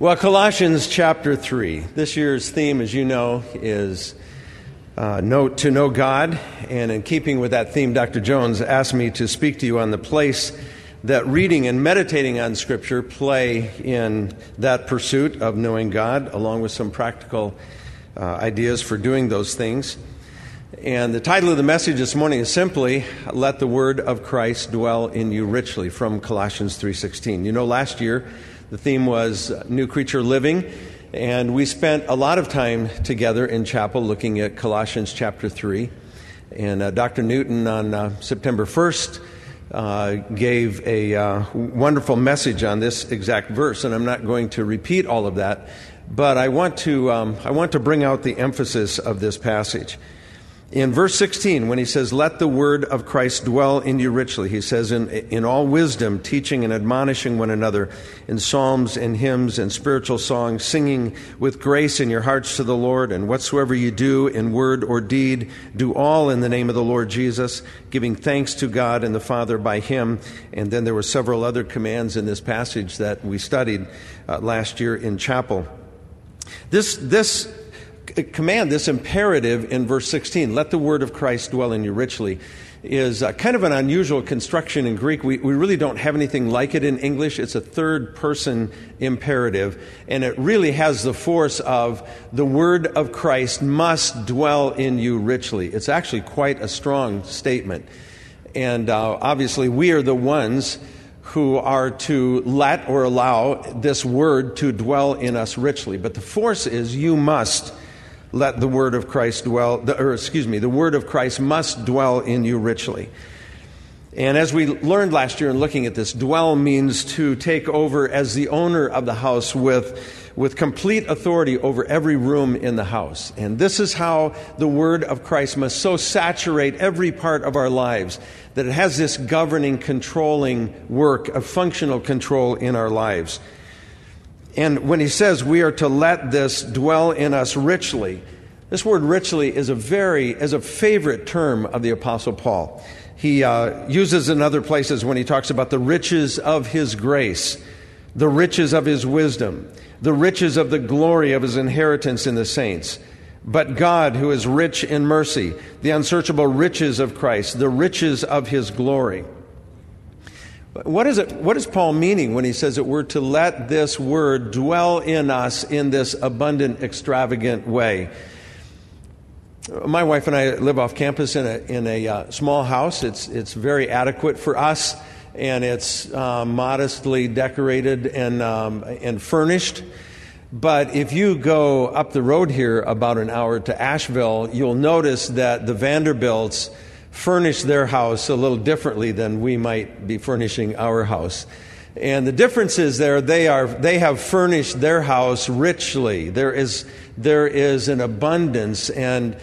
Well, Colossians chapter 3. This year's theme, as you know, is to know God. And in keeping with that theme, Dr. Jones asked me to speak to you on the place that reading and meditating on Scripture play in that pursuit of knowing God, along with some practical ideas for doing those things. And the title of the message this morning is simply, Let the Word of Christ Dwell in You Richly, from Colossians 3:16. You know, last year the theme was New Creature Living, and we spent a lot of time together in chapel looking at Colossians chapter 3. And Dr. Newton on September 1st gave a wonderful message on this exact verse, and I'm not going to repeat all of that, but I want to bring out the emphasis of this passage. In verse 16, when he says, let the word of Christ dwell in you richly, he says, in all wisdom, teaching and admonishing one another in psalms and hymns and spiritual songs, singing with grace in your hearts to the Lord, and whatsoever you do in word or deed, do all in the name of the Lord Jesus, giving thanks to God and the Father by him. And then there were several other commands in this passage that we studied last year in chapel. This command, this imperative in verse 16, let the word of Christ dwell in you richly, is kind of an unusual construction in Greek. We really don't have anything like it in English. It's a third-person imperative, and it really has the force of the word of Christ must dwell in you richly. It's actually quite a strong statement. And obviously we are the ones who are to let or allow this word to dwell in us richly. But the force is you must let the word of Christ the word of Christ must dwell in you richly. And as we learned last year in looking at this, dwell means to take over as the owner of the house with complete authority over every room in the house. And this is how the word of Christ must so saturate every part of our lives that it has this governing, controlling work of functional control in our lives. And when he says we are to let this dwell in us richly, this word richly is a favorite term of the Apostle Paul. He uses in other places when he talks about the riches of his grace, the riches of his wisdom, the riches of the glory of his inheritance in the saints. But God, who is rich in mercy, the unsearchable riches of Christ, the riches of his glory. What is Paul meaning when he says that we're to let this word dwell in us in this abundant, extravagant way? My wife and I live off campus in a small house. It's very adequate for us, and it's modestly decorated and furnished. But if you go up the road here about an hour to Asheville, you'll notice that the Vanderbilts furnish their house a little differently than we might be furnishing our house. And the difference is they have furnished their house richly. There is an abundance and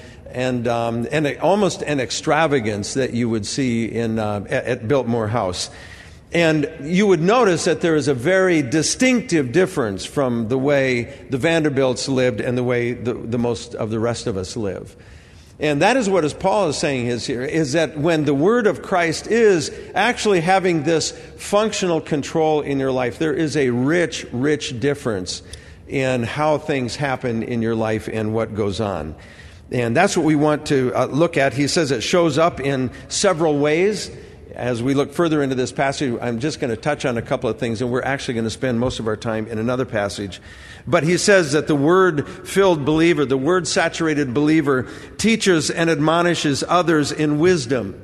almost an extravagance that you would see at Biltmore House. And you would notice that there is a very distinctive difference from the way the Vanderbilts lived and the way the most of the rest of us live. And that is what Paul is saying here, is that when the word of Christ is actually having this functional control in your life, there is a rich, rich difference in how things happen in your life and what goes on. And that's what we want to look at. He says it shows up in several ways. As we look further into this passage, I'm just going to touch on a couple of things, and we're actually going to spend most of our time in another passage. But he says that the word-filled believer, the word-saturated believer, teaches and admonishes others in wisdom.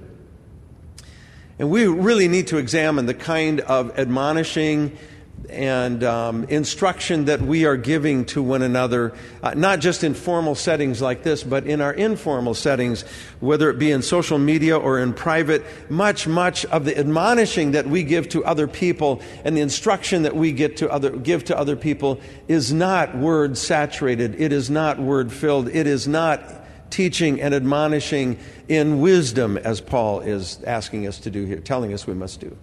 And we really need to examine the kind of admonishing and instruction that we are giving to one another, not just in formal settings like this, but in our informal settings, whether it be in social media or in private. Much of the admonishing that we give to other people and the instruction that we give to other people is not word saturated. It is not word filled. It is not teaching and admonishing in wisdom, as Paul is asking us to do here, telling us we must do.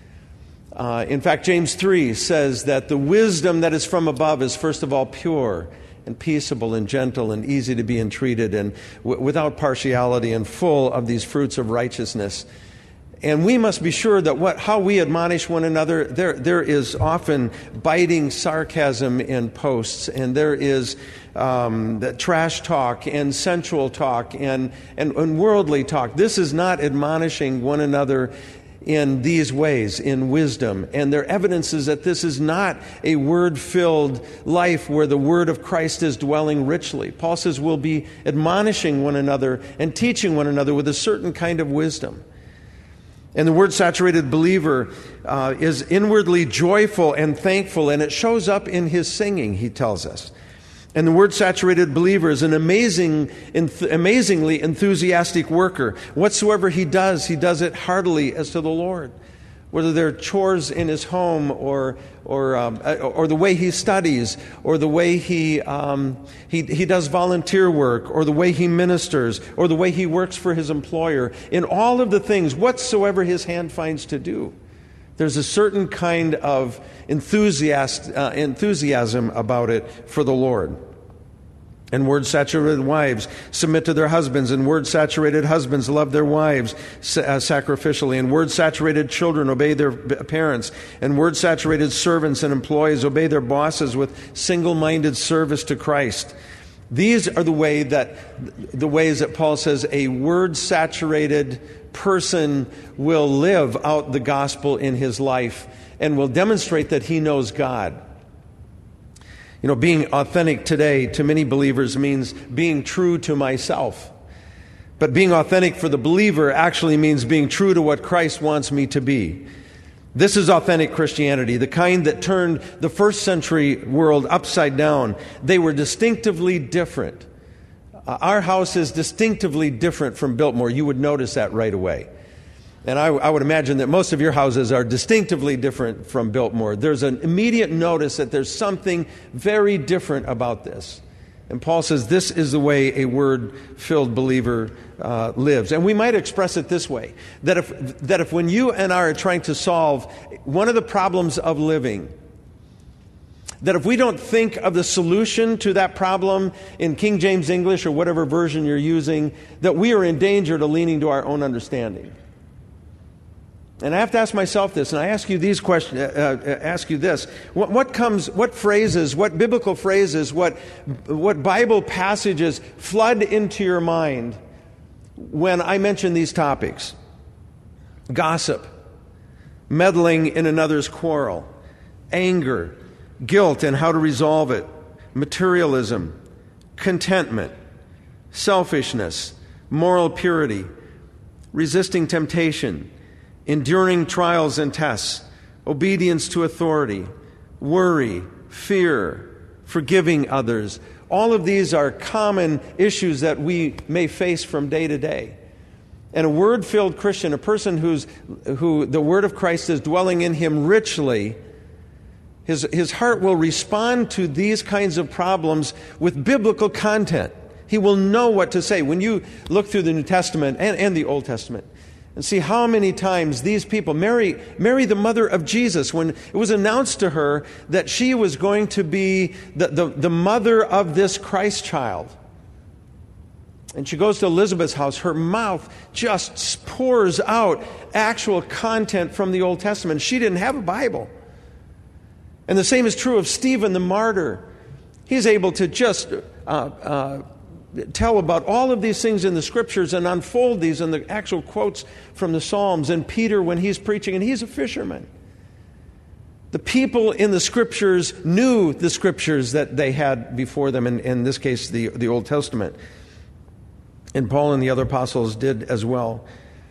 In fact, James 3 says that the wisdom that is from above is first of all pure and peaceable and gentle and easy to be entreated and without partiality and full of these fruits of righteousness. And we must be sure that how we admonish one another, there is often biting sarcasm in posts, and there is the trash talk and sensual talk and worldly talk. This is not admonishing one another in these ways, in wisdom. And there are evidences that this is not a word-filled life where the word of Christ is dwelling richly. Paul says we'll be admonishing one another and teaching one another with a certain kind of wisdom. And the word-saturated believer is inwardly joyful and thankful, and it shows up in his singing, he tells us. And the word-saturated believer is an amazingly enthusiastic worker. Whatsoever he does it heartily as to the Lord. Whether they're chores in his home or the way he studies, or the way he does volunteer work, or the way he ministers, or the way he works for his employer. In all of the things, whatsoever his hand finds to do, there's a certain kind of enthusiasm about it for the Lord. And word-saturated wives submit to their husbands, and word-saturated husbands love their wives sacrificially, and word-saturated children obey their parents, and word-saturated servants and employees obey their bosses with single-minded service to Christ. These are the ways that Paul says a word-saturated person will live out the gospel in his life and will demonstrate that he knows God. You know, being authentic today to many believers means being true to myself. But being authentic for the believer actually means being true to what Christ wants me to be. This is authentic Christianity, the kind that turned the first century world upside down. They were distinctively different. Our house is distinctively different from Biltmore. You would notice that right away. And I would imagine that most of your houses are distinctively different from Biltmore. There's an immediate notice that there's something very different about this. And Paul says this is the way a word-filled believer lives. And we might express it this way, that if when you and I are trying to solve one of the problems of living, that if we don't think of the solution to that problem in King James English or whatever version you're using, that we are in danger to leaning to our own understanding. And I have to ask myself this, and I ask you these questions. Ask you this: what biblical phrases, what Bible passages flood into your mind when I mention these topics? Gossip, meddling in another's quarrel, anger, guilt and how to resolve it, materialism, contentment, selfishness, moral purity, resisting temptation, enduring trials and tests, obedience to authority, worry, fear, forgiving others. All of these are common issues that we may face from day to day. And a word-filled Christian, a person who the word of Christ is dwelling in him richly, his heart will respond to these kinds of problems with biblical content. He will know what to say. When you look through the New Testament and the Old Testament, and see how many times these people, Mary, the mother of Jesus, when it was announced to her that she was going to be the mother of this Christ child, and she goes to Elizabeth's house, her mouth just pours out actual content from the Old Testament. She didn't have a Bible. And the same is true of Stephen the martyr. He's able to just tell about all of these things in the Scriptures and unfold these in the actual quotes from the Psalms. And Peter, when he's preaching, and he's a fisherman. The people in the Scriptures knew the Scriptures that they had before them, in this case, the Old Testament. And Paul and the other apostles did as well.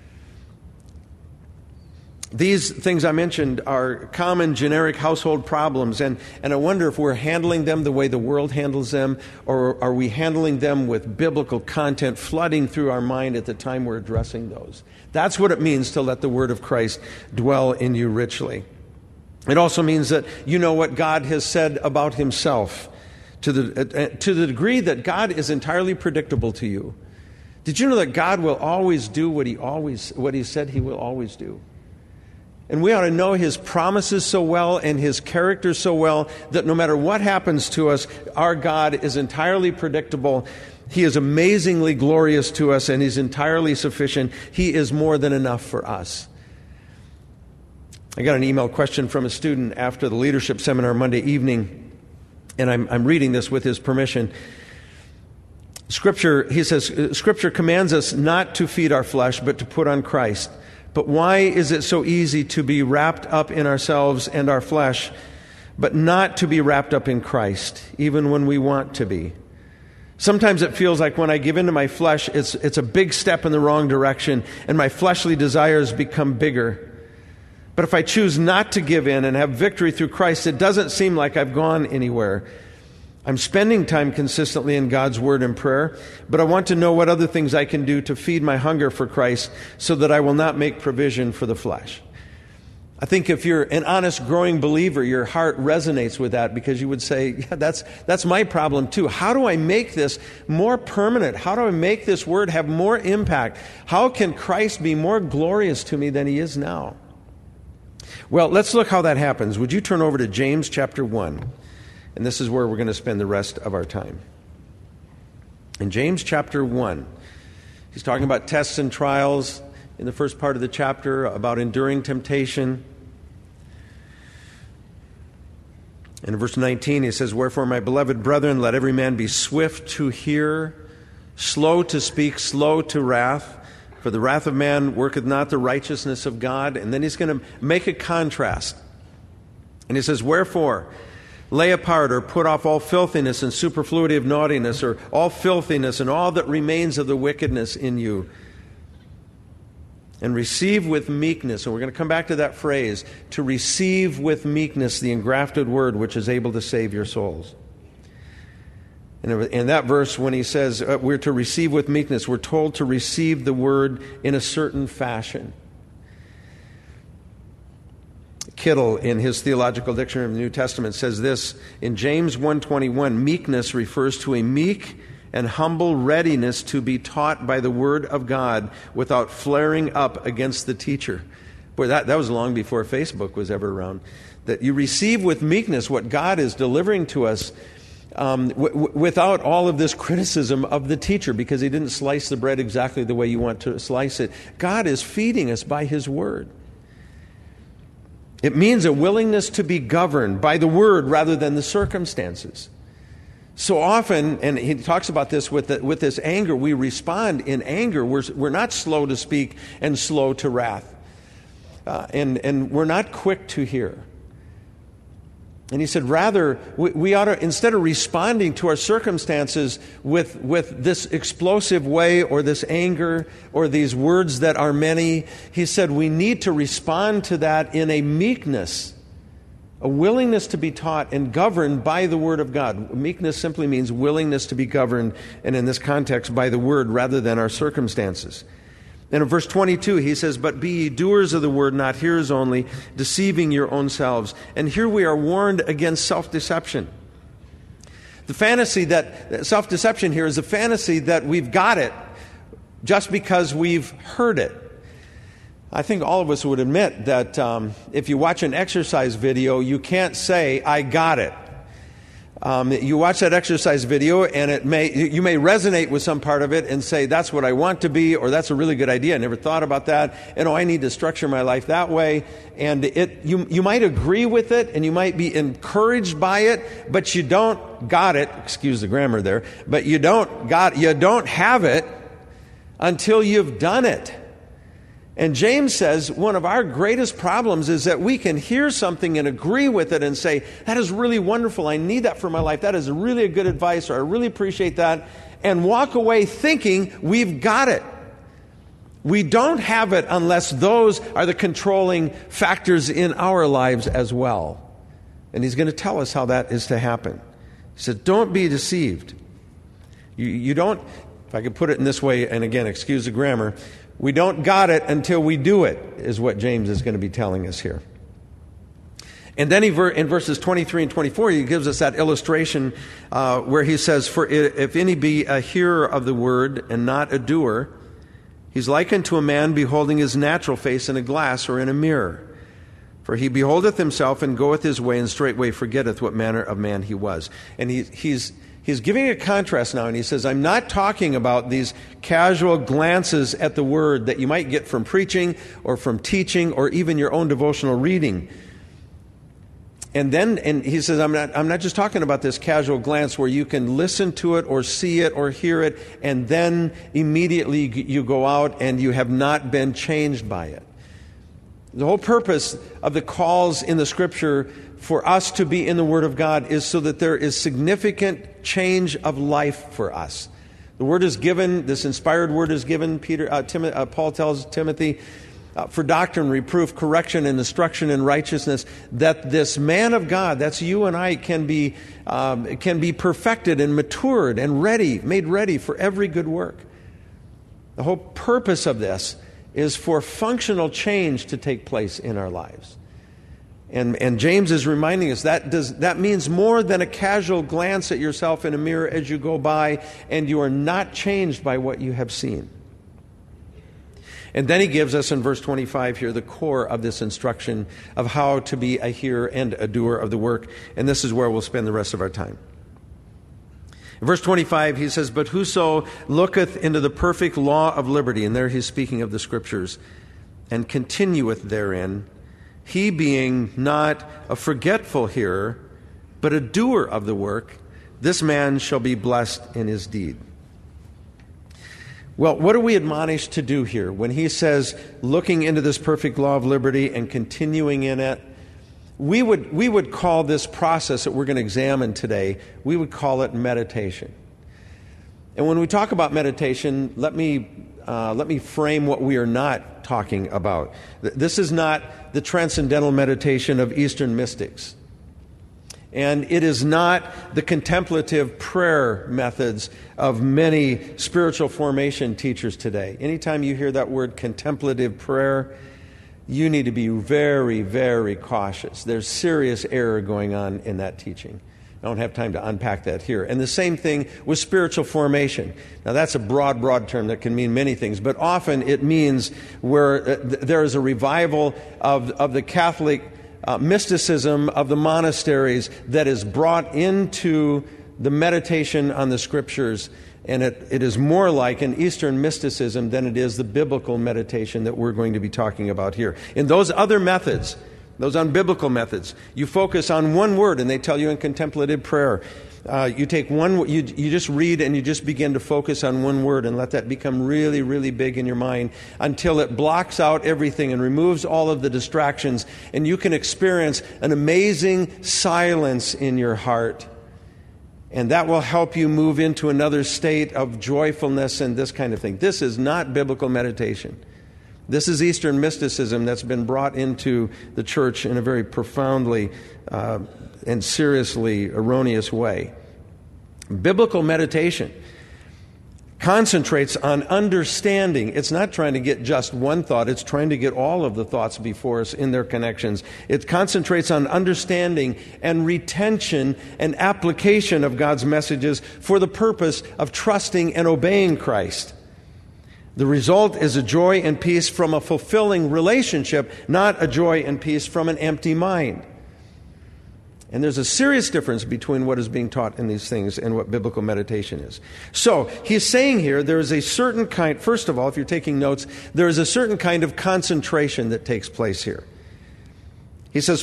These things I mentioned are common generic household problems, and I wonder if we're handling them the way the world handles them, or are we handling them with biblical content flooding through our mind at the time we're addressing those. That's what it means to let the word of Christ dwell in you richly. It also means that you know what God has said about himself to the degree that God is entirely predictable to you. Did you know that God will always do what he said he will always do? And we ought to know his promises so well and his character so well that no matter what happens to us, our God is entirely predictable. He is amazingly glorious to us, and he's entirely sufficient. He is more than enough for us. I got an email question from a student after the leadership seminar Monday evening, and I'm reading this with his permission. He says, Scripture commands us not to feed our flesh, but to put on Christ. But why is it so easy to be wrapped up in ourselves and our flesh, but not to be wrapped up in Christ, even when we want to be? Sometimes it feels like when I give into my flesh, it's a big step in the wrong direction, and my fleshly desires become bigger. But if I choose not to give in and have victory through Christ, it doesn't seem like I've gone anywhere. I'm spending time consistently in God's Word and prayer, but I want to know what other things I can do to feed my hunger for Christ so that I will not make provision for the flesh. I think if you're an honest, growing believer, your heart resonates with that because you would say, yeah, that's my problem too. How do I make this more permanent? How do I make this Word have more impact? How can Christ be more glorious to me than He is now? Well, let's look how that happens. Would you turn over to James chapter 1? And this is where we're going to spend the rest of our time. In James chapter 1, he's talking about tests and trials in the first part of the chapter, about enduring temptation. And in verse 19, he says, Wherefore, my beloved brethren, let every man be swift to hear, slow to speak, slow to wrath. For the wrath of man worketh not the righteousness of God. And then he's going to make a contrast. And he says, Wherefore, lay apart or put off all filthiness and superfluity of naughtiness, or all filthiness and all that remains of the wickedness in you. And receive with meekness, and we're going to come back to that phrase, to receive with meekness the engrafted word which is able to save your souls. And in that verse, when he says we're to receive with meekness, we're told to receive the word in a certain fashion. Kittle, in his Theological Dictionary of the New Testament, says this, in James 1:21, meekness refers to a meek and humble readiness to be taught by the Word of God without flaring up against the teacher. Boy, that was long before Facebook was ever around. That you receive with meekness what God is delivering to us without all of this criticism of the teacher, because he didn't slice the bread exactly the way you want to slice it. God is feeding us by His Word. It means a willingness to be governed by the Word rather than the circumstances. So often, and he talks about this with this anger, we respond in anger. We're not slow to speak and slow to wrath. And we're not quick to hear. And he said, rather, we ought to, instead of responding to our circumstances with this explosive way or this anger or these words that are many, he said we need to respond to that in a meekness, a willingness to be taught and governed by the Word of God. Meekness simply means willingness to be governed, and in this context, by the Word rather than our circumstances. And in verse 22, he says, But be ye doers of the word, not hearers only, deceiving your own selves. And here we are warned against self-deception. The fantasy that, self-deception here is a fantasy that we've got it just because we've heard it. I think all of us would admit that if you watch an exercise video, you can't say, I got it. You watch that exercise video and you may resonate with some part of it and say, that's what I want to be, or that's a really good idea. I never thought about that. And I need to structure my life that way. And you might agree with it and you might be encouraged by it, but you don't got it. Excuse the grammar there. But you don't have it until you've done it. And James says one of our greatest problems is that we can hear something and agree with it and say, that is really wonderful, I need that for my life, that is really a good advice, or I really appreciate that, and walk away thinking we've got it. We don't have it unless those are the controlling factors in our lives as well. And he's going to tell us how that is to happen. He said, don't be deceived. You don't, if I could put it in this way, and again, excuse the grammar, we don't got it until we do it, is what James is going to be telling us here. And then in verses 23 and 24, he gives us that illustration where he says, For if any be a hearer of the word and not a doer, he's likened to a man beholding his natural face in a glass or in a mirror. For he beholdeth himself and goeth his way, and straightway forgetteth what manner of man he was. And he's He's giving a contrast now, and he says, I'm not talking about these casual glances at the Word that you might get from preaching or from teaching or even your own devotional reading. And he says, I'm not just talking about this casual glance where you can listen to it or see it or hear it, and then immediately you go out and you have not been changed by it. The whole purpose of the calls in the Scripture for us to be in the Word of God is so that there is significant change of life for us. The Word is given, this inspired Word is given, Paul tells Timothy, for doctrine, reproof, correction, and instruction in righteousness, that this man of God, that's you and I, can be perfected and matured and made ready for every good work. The whole purpose of this is for functional change to take place in our lives. And James is reminding us that means more than a casual glance at yourself in a mirror as you go by, and you are not changed by what you have seen. And then he gives us in verse 25 here the core of this instruction of how to be a hearer and a doer of the work. And this is where we'll spend the rest of our time. In verse 25, he says, but whoso looketh into the perfect law of liberty, and there he's speaking of the Scriptures, and continueth therein, he being not a forgetful hearer, but a doer of the work, this man shall be blessed in his deed. Well, what are we admonished to do here when he says, looking into this perfect law of liberty and continuing in it? We would call this process that we're going to examine today, we would call it meditation. And when we talk about meditation, let me frame what we are not talking about. This is not the transcendental meditation of Eastern mystics. And it is not the contemplative prayer methods of many spiritual formation teachers today. Anytime you hear that word contemplative prayer, you need to be very, very cautious. There's serious error going on in that teaching. I don't have time to unpack that here. And the same thing with spiritual formation. Now, that's a broad term that can mean many things, but often it means where there is a revival of the Catholic mysticism of the monasteries that is brought into the meditation on the Scriptures, and it is more like an Eastern mysticism than it is the biblical meditation that we're going to be talking about here. In those other methods, those unbiblical methods, you focus on one word, and they tell you in contemplative prayer, you take one, you just read and you just begin to focus on one word and let that become really, really big in your mind until it blocks out everything and removes all of the distractions, and you can experience an amazing silence in your heart. And that will help you move into another state of joyfulness and this kind of thing. This is not biblical meditation. This is Eastern mysticism that's been brought into the church in a very profoundly and seriously erroneous way. Biblical meditation concentrates on understanding. It's not trying to get just one thought. It's trying to get all of the thoughts before us in their connections. It concentrates on understanding and retention and application of God's messages for the purpose of trusting and obeying Christ. The result is a joy and peace from a fulfilling relationship, not a joy and peace from an empty mind. And there's a serious difference between what is being taught in these things and what biblical meditation is. So, he's saying here there is a certain kind, first of all, if you're taking notes, there is a certain kind of concentration that takes place here. He says,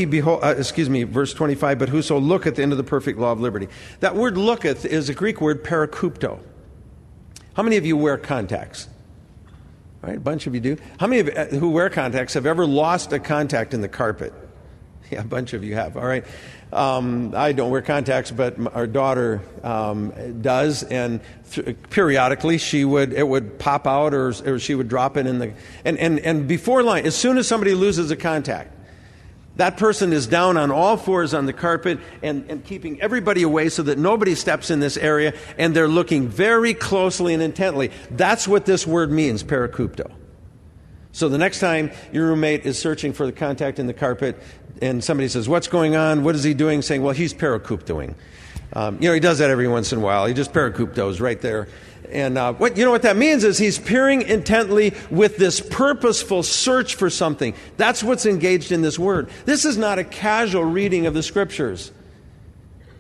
verse 25, but whoso looketh into the perfect law of liberty. That word looketh is a Greek word parakupto. How many of you wear contacts? All right, a bunch of you do. How many of you who wear contacts have ever lost a contact in the carpet? Yeah, a bunch of you have. All right. I don't wear contacts, but our daughter does, and periodically it would pop out, or she would drop it in the and before line. As soon as somebody loses a contact, that person is down on all fours on the carpet and keeping everybody away so that nobody steps in this area, and they're looking very closely and intently. That's what this word means, parakupto. So the next time your roommate is searching for the contact in the carpet and somebody says, what's going on? What is he doing? Saying, well, he's parakuptoing. He does that every once in a while. He just parakuptos right there. And what that means is he's peering intently with this purposeful search for something. That's what's engaged in this word. This is not a casual reading of the Scriptures.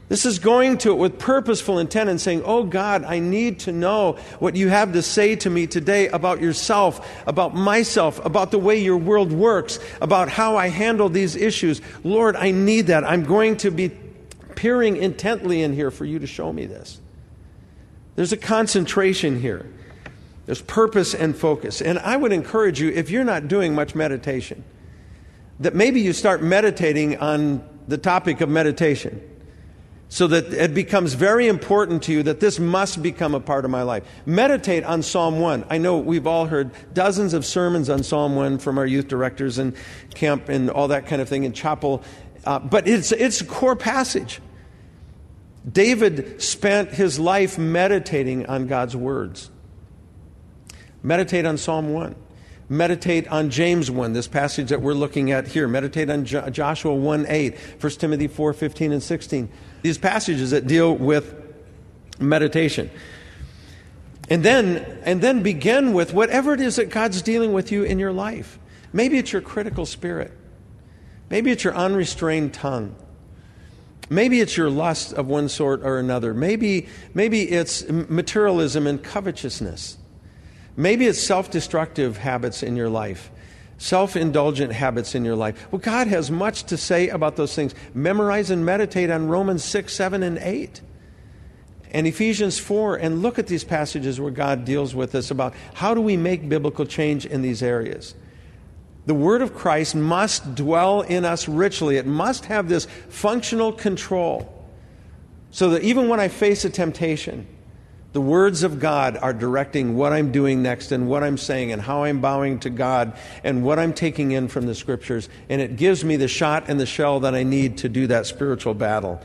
This is going to it with purposeful intent and saying, oh God, I need to know what you have to say to me today about yourself, about myself, about the way your world works, about how I handle these issues. Lord, I need that. I'm going to be peering intently in here for you to show me this. There's a concentration here. There's purpose and focus. And I would encourage you, if you're not doing much meditation, that maybe you start meditating on the topic of meditation, so that it becomes very important to you that this must become a part of my life. Meditate on Psalm 1. I know we've all heard dozens of sermons on Psalm 1 from our youth directors and camp and all that kind of thing in chapel. But it's a core passage. David spent his life meditating on God's words. Meditate on Psalm 1. Meditate on James 1, this passage that we're looking at here. Meditate on Joshua 1:8, 1 Timothy 4:15 and 16. These passages that deal with meditation. And then begin with whatever it is that God's dealing with you in your life. Maybe it's your critical spirit. Maybe it's your unrestrained tongue. Maybe it's your lust of one sort or another. Maybe it's materialism and covetousness. Maybe it's self-destructive habits in your life, self-indulgent habits in your life. Well, God has much to say about those things. Memorize and meditate on Romans 6, 7, and 8. And Ephesians 4, and look at these passages where God deals with us about how do we make biblical change in these areas. The Word of Christ must dwell in us richly. It must have this functional control so that even when I face a temptation, the words of God are directing what I'm doing next and what I'm saying and how I'm bowing to God and what I'm taking in from the Scriptures. And it gives me the shot and the shell that I need to do that spiritual battle.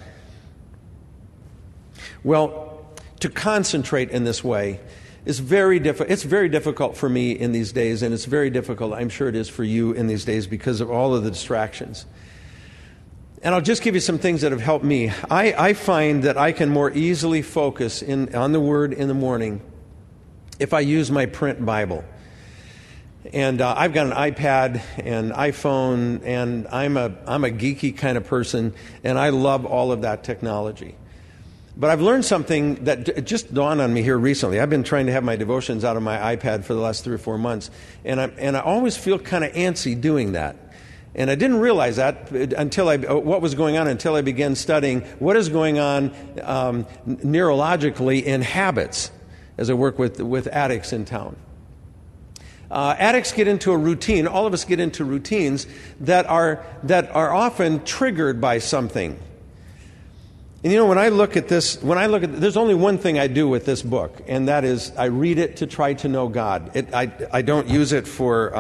Well, to concentrate in this way is very difficult. It's very difficult for me in these days, and it's very difficult, I'm sure it is for you in these days because of all of the distractions. And I'll just give you some things that have helped me. I find that I can more easily focus on the Word in the morning if I use my print Bible. And I've got an iPad and iPhone, and I'm a geeky kind of person, and I love all of that technology. But I've learned something that just dawned on me here recently. I've been trying to have my devotions out of my iPad for the last 3 or 4 months, and I always feel kind of antsy doing that. And I didn't realize that what was going on until I began studying what is going on neurologically in habits as I work with addicts in town. Addicts get into a routine. All of us get into routines that are often triggered by something. And when I look at this, there's only one thing I do with this book, and that is I read it to try to know God. I don't use it for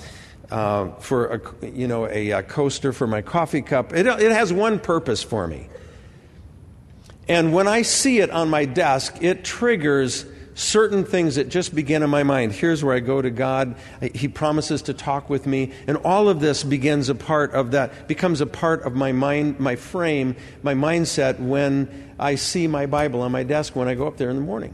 a coaster for my coffee cup. It has one purpose for me. And when I see it on my desk, it triggers certain things that just begin in my mind. Here's where I go to God. He promises to talk with me. And all of this becomes a part of my mind, my frame, my mindset when I see my Bible on my desk when I go up there in the morning.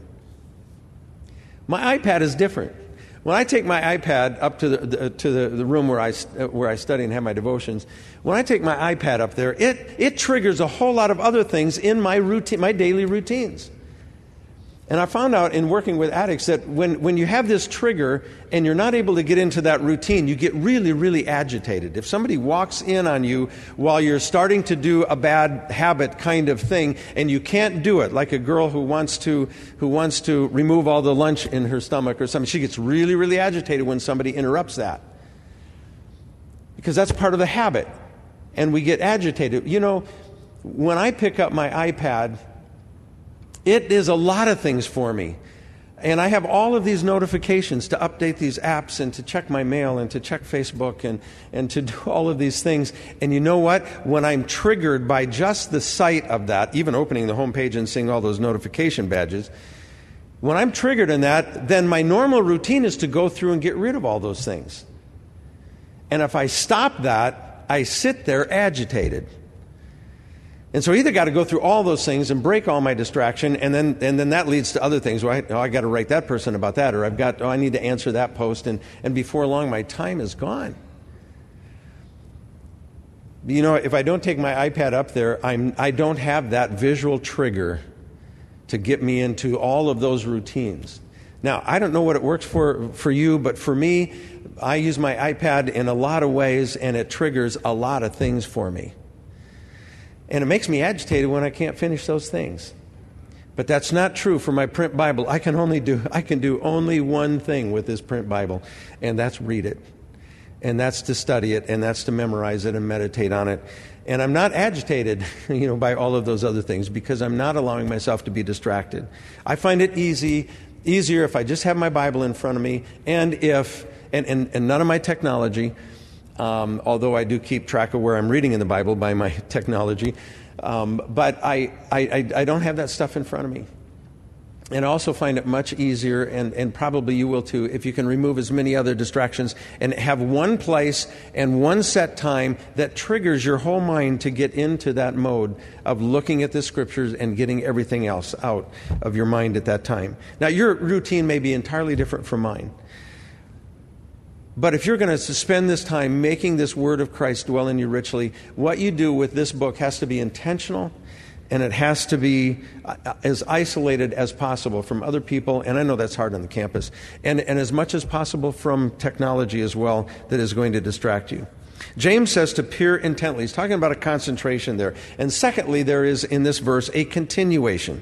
My iPad is different. When I take my iPad up to the room where I study and have my devotions, when I take my iPad up there, it triggers a whole lot of other things in my routine, my daily routines. And I found out in working with addicts that when you have this trigger and you're not able to get into that routine, you get really, really agitated. If somebody walks in on you while you're starting to do a bad habit kind of thing and you can't do it, like a girl who wants to remove all the lunch in her stomach or something, she gets really, really agitated when somebody interrupts that. Because that's part of the habit. And we get agitated. When I pick up my iPad, it is a lot of things for me. And I have all of these notifications to update these apps and to check my mail and to check Facebook and to do all of these things. And you know what? When I'm triggered by just the sight of that, even opening the home page and seeing all those notification badges, when I'm triggered in that, then my normal routine is to go through and get rid of all those things. And if I stop that, I sit there agitated. And so I either got to go through all those things and break all my distraction, and then that leads to other things. I got to write that person about that, or I need to answer that post, and before long my time is gone. You know, if I don't take my iPad up there, I don't have that visual trigger to get me into all of those routines. Now, I don't know what it works for you, but for me, I use my iPad in a lot of ways, and it triggers a lot of things for me. And it makes me agitated when I can't finish those things. But that's not true for my print Bible. I can do only one thing with this print Bible, and that's read it. And that's to study it, and that's to memorize it and meditate on it. And I'm not agitated, by all of those other things because I'm not allowing myself to be distracted. I find it easier if I just have my Bible in front of me and and none of my technology, although I do keep track of where I'm reading in the Bible by my technology, but I don't have that stuff in front of me. And I also find it much easier, and probably you will too, if you can remove as many other distractions and have one place and one set time that triggers your whole mind to get into that mode of looking at the Scriptures and getting everything else out of your mind at that time. Now, your routine may be entirely different from mine. But if you're going to spend this time making this Word of Christ dwell in you richly, what you do with this book has to be intentional. And it has to be as isolated as possible from other people, and I know that's hard on the campus, and as much as possible from technology as well that is going to distract you. James says to peer intently. He's talking about a concentration there. And secondly, there is in this verse a continuation.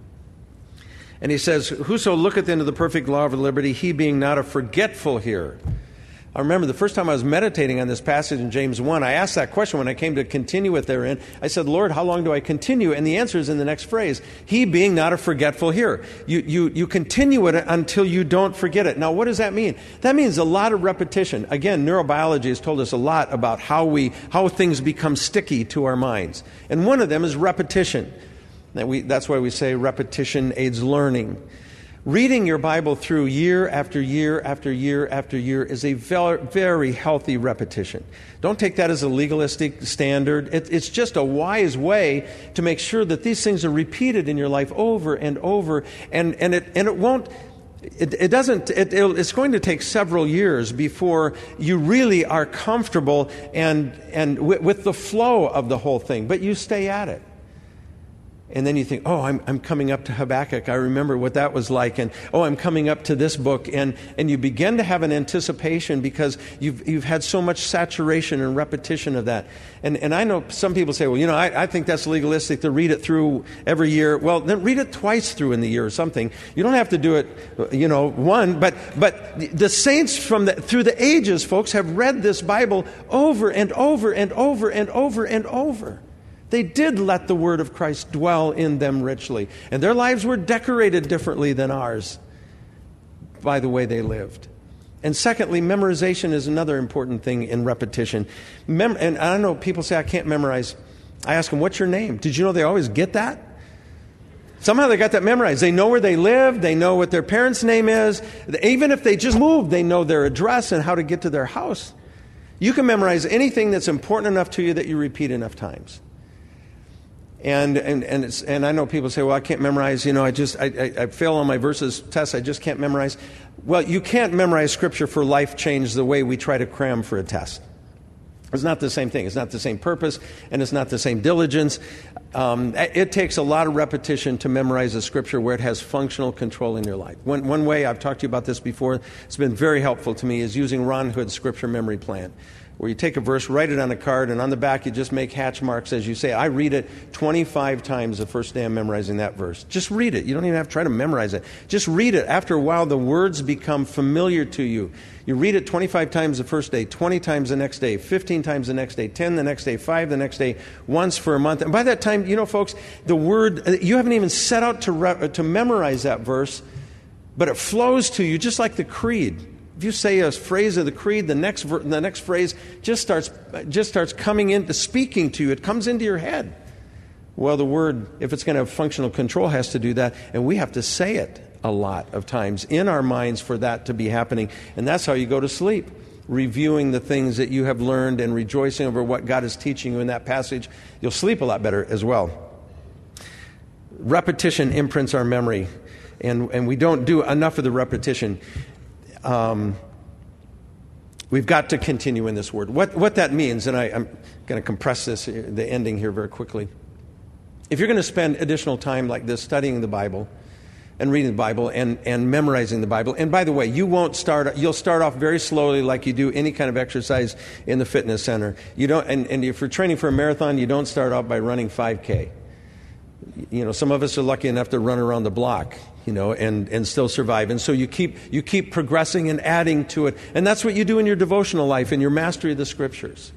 And he says, "Whoso looketh into the perfect law of liberty, he being not a forgetful hearer." I remember the first time I was meditating on this passage in James 1, I asked that question when I came to continue it therein. I said, "Lord, how long do I continue?" And the answer is in the next phrase, "He being not a forgetful hearer." You continue it until you don't forget it. Now, what does that mean? That means a lot of repetition. Again, neurobiology has told us a lot about how things become sticky to our minds. And one of them is repetition. That's why we say repetition aids learning. Reading your Bible through year after year after year after year is a very, very healthy repetition. Don't take that as a legalistic standard. It's just a wise way to make sure that these things are repeated in your life over and over. It's going to take several years before you really are comfortable and with the flow of the whole thing. But you stay at it. And then you think, oh, I'm coming up to Habakkuk. I remember what that was like. And, oh, I'm coming up to this book. And you begin to have an anticipation because you've had so much saturation and repetition of that. And I know some people say, well, I think that's legalistic to read it through every year. Well, then read it twice through in the year or something. You don't have to do it, one. But the saints through the ages, folks, have read this Bible over and over and over and over and over. They did let the Word of Christ dwell in them richly. And their lives were decorated differently than ours by the way they lived. And secondly, memorization is another important thing in repetition. And I know people say, I can't memorize. I ask them, what's your name? Did you know they always get that? Somehow they got that memorized. They know where they live. They know what their parents' name is. Even if they just moved, they know their address and how to get to their house. You can memorize anything that's important enough to you that you repeat enough times. And I know people say, well, I can't memorize, I fail on my verses tests, I just can't memorize. Well, you can't memorize Scripture for life change the way we try to cram for a test. It's not the same thing. It's not the same purpose, and it's not the same diligence. It takes a lot of repetition to memorize a Scripture where it has functional control in your life. One way, I've talked to you about this before, it's been very helpful to me, is using Ron Hood's Scripture Memory Plan, where you take a verse, write it on a card, and on the back you just make hatch marks as you say. I read it 25 times the first day I'm memorizing that verse. Just read it. You don't even have to try to memorize it. Just read it. After a while, the words become familiar to you. You read it 25 times the first day, 20 times the next day, 15 times the next day, 10 the next day, 5 the next day, once for a month. And by that time, folks, the word, you haven't even set out to memorize that verse, but it flows to you just like the creed. If you say a phrase of the creed, the next phrase just starts coming into speaking to you. It comes into your head. Well, the word, if it's going to have functional control, has to do that, and we have to say it a lot of times in our minds for that to be happening. And that's how you go to sleep, reviewing the things that you have learned and rejoicing over what God is teaching you in that passage. You'll sleep a lot better as well. Repetition imprints our memory, and we don't do enough of the repetition. We've got to continue in this word. What that means, and I'm going to compress the ending here very quickly. If you're going to spend additional time like this studying the Bible and reading the Bible and memorizing the Bible, and by the way, you'll start off very slowly like you do any kind of exercise in the fitness center. You don't, and if you're training for a marathon, you don't start off by running 5K. Some of us are lucky enough to run around the block, and still survive. And so you keep progressing and adding to it. And that's what you do in your devotional life, in your mastery of the Scriptures.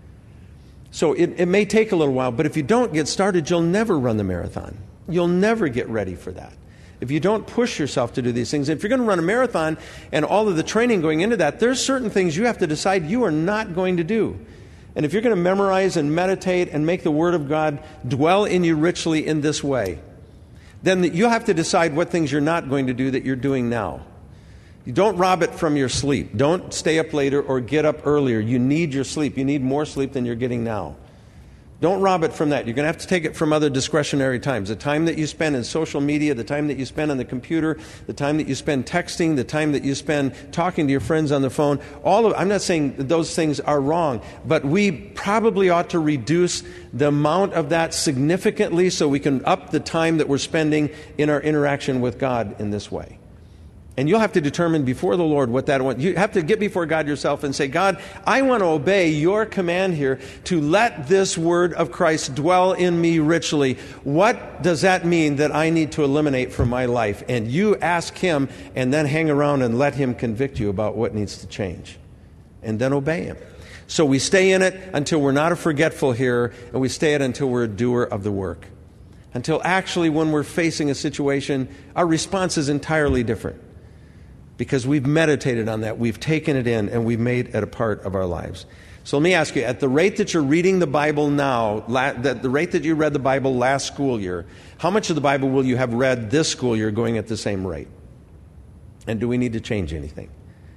So it may take a little while, but if you don't get started, you'll never run the marathon. You'll never get ready for that. If you don't push yourself to do these things, if you're going to run a marathon and all of the training going into that, there's certain things you have to decide you are not going to do. And if you're going to memorize and meditate and make the Word of God dwell in you richly in this way, then you have to decide what things you're not going to do that you're doing now. You don't rob it from your sleep. Don't stay up later or get up earlier. You need your sleep. You need more sleep than you're getting now. Don't rob it from that. You're going to have to take it from other discretionary times. The time that you spend in social media, the time that you spend on the computer, the time that you spend texting, the time that you spend talking to your friends on the phone. I'm not saying that those things are wrong, but we probably ought to reduce the amount of that significantly so we can up the time that we're spending in our interaction with God in this way. And you'll have to determine before the Lord what that wants. You have to get before God yourself and say, God, I want to obey your command here to let this word of Christ dwell in me richly. What does that mean that I need to eliminate from my life? And you ask him and then hang around and let him convict you about what needs to change. And then obey him. So we stay in it until we're not a forgetful hearer, and we stay in it until we're a doer of the work. Until actually when we're facing a situation, our response is entirely different. Because we've meditated on that, we've taken it in, and we've made it a part of our lives. So let me ask you, at the rate that you're reading the Bible now, the rate that you read the Bible last school year, how much of the Bible will you have read this school year going at the same rate? And do we need to change anything?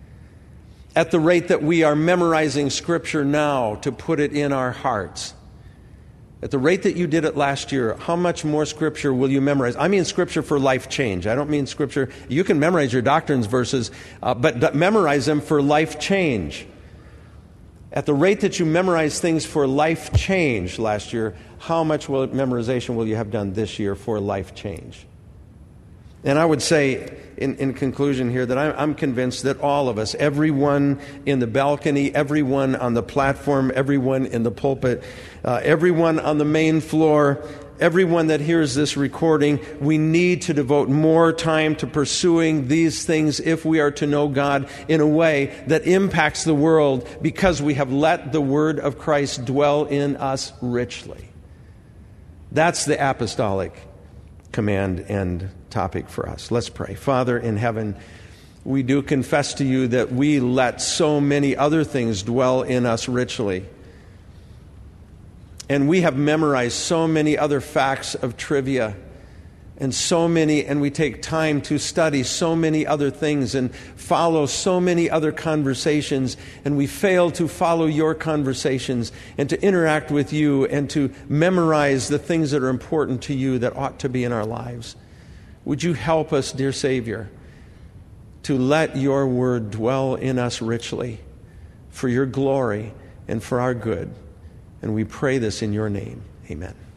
At the rate that we are memorizing Scripture now to put it in our hearts, at the rate that you did it last year, how much more Scripture will you memorize? I mean Scripture for life change. I don't mean Scripture. You can memorize your doctrines verses, but memorize them for life change. At the rate that you memorize things for life change last year, how much memorization will you have done this year for life change? And I would say, in conclusion here, that I'm convinced that all of us, everyone in the balcony, everyone on the platform, everyone in the pulpit, everyone on the main floor, everyone that hears this recording, we need to devote more time to pursuing these things if we are to know God in a way that impacts the world, because we have let the Word of Christ dwell in us richly. That's the apostolic command and topic for us. Let's pray. Father in heaven, we do confess to you that we let so many other things dwell in us richly. And we have memorized so many other facts of trivia and we take time to study so many other things and follow so many other conversations, and we fail to follow your conversations and to interact with you and to memorize the things that are important to you that ought to be in our lives. Would you help us, dear Savior, to let your word dwell in us richly for your glory and for our good? And we pray this in your name. Amen.